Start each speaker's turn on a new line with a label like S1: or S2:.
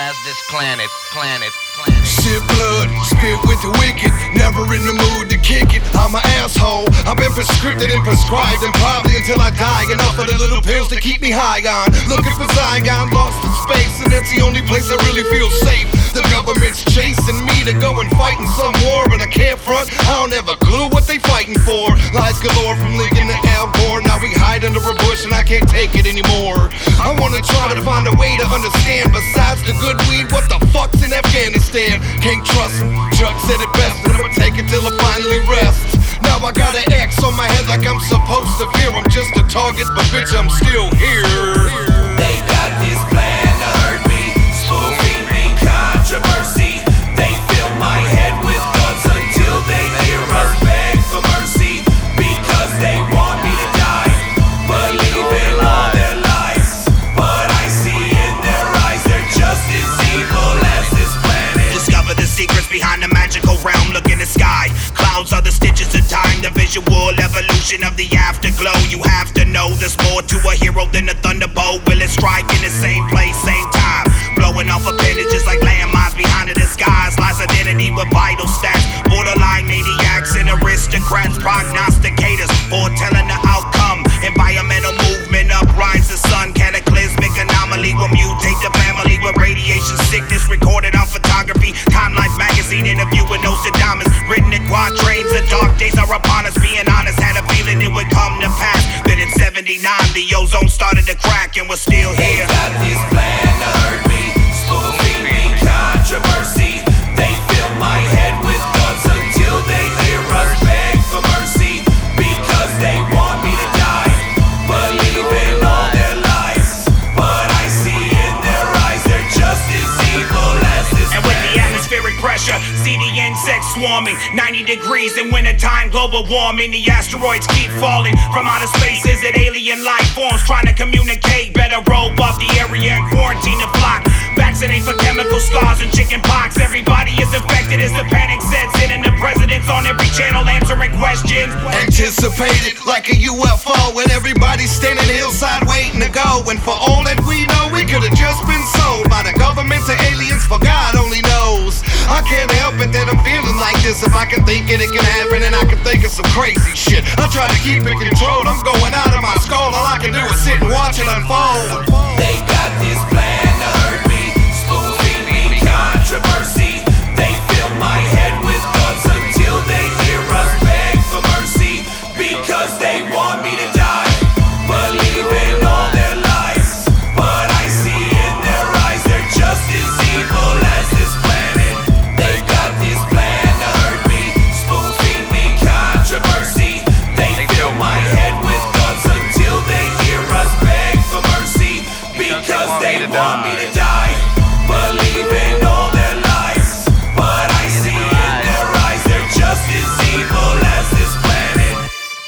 S1: as this planet.
S2: Shit blood, spit with the wicked, never in the mood to kick it. I'm an asshole, I've been prescripted and prescribed, and probably until I die. Enough of the little pills to keep me high on. Looking for Zion, lost in space, and that's the only place I really feel safe. The government's chasing me to go and fight in some war, but I can't front, I don't have a clue what they fighting for. Lies galore from Lincoln to Al Gore, now we hide under a bush and I can't take it anymore. I wanna try to find a way to understand, besides the good weed, what the fuck's in Afghanistan? Can't trust him, Chuck said it best, but I'ma take it till I finally rest. Now I got an X on my head like I'm supposed to fear. I'm just a target, but bitch, I'm still here.
S3: They got this plan to hurt me, spoofing me, controversy. They fill my head with thoughts until they hear us beg for mercy, because they want me to die, believing all their lies. But I see in their eyes they're just as evil as this planet. Discover the secrets behind the magical realm. Look in the sky, clouds are the stitches of time, the visual evolution of the afterglow. You have to know there's more to a hero than a thunderbolt. Will it strike in the same place, same time? Blowing off appendages like landmines behind the disguise. Lies identity with vital stats, borderline maniacs and aristocrats, prognosticators, foretelling the outcome. Environmental movement uprise the sun, cataclysmic anomaly will mutate the family with radiation sickness recorded on photography. Time Life magazine interviewing Nostradamus, written in quatrains. The dark days are upon us, being honest, had a feeling it would come to pass. Then in 79 the ozone started to crack and we're still here. They got this plan to hurt me, spoofing me, controversy. They fill my head with thoughts until they hear us beg for mercy, because they want me to die, believing all their lies. But I see in their eyes they're just as evil as this. And with the atmospheric pressure, see the insects swarming, 90 degrees in wintertime, global warming. The asteroids keep falling from outer space. Is it alien life forms trying to communicate? Better rope off the area and quarantine the flock. Vaccinate for chemical scars and chicken pox. Everybody is infected as the panic sets in, and the president's on every channel answering questions.
S2: Anticipated like a UFO, and everybody's standing hillside waiting to go. And for all that we know, we could have just been sold by the government to aliens, for God only knows. I can't help it that I'm feeling like this. If I can think it, it can happen, and I can think of some crazy shit. I try to keep it controlled, I'm going out of my skull. All I can do is sit and watch it unfold.
S3: They got this plan to hurt me, spoofing me, controversy. They fill my head with thoughts until they hear us beg for mercy, because they want me to die, believing all their lies. But I see in their eyes they're just as evil as this planet. They got this plan to hurt me, spoofing me, controversy. They fill my head with thoughts until they hear us beg for mercy, because they want me to die.